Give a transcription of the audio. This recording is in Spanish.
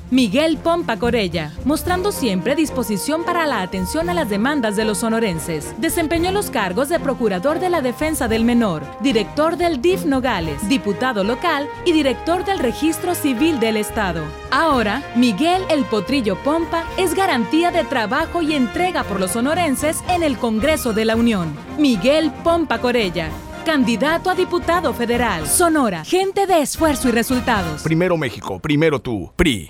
Miguel Pompa Corella, mostrando siempre disposición para la atención a las demandas de los sonorenses. Desempeñó los cargos de Procurador de la Defensa del Menor, Director del DIF Nogales, Diputado Local y Director del Registro Civil del Estado. Ahora, Miguel El Potrillo Pompa es garantía de trabajo y entrega por los sonorenses en el Congreso de la Unión. Miguel Pompa Corella, candidato a diputado federal. Sonora, gente de esfuerzo y resultados. Primero México, primero tú, PRI.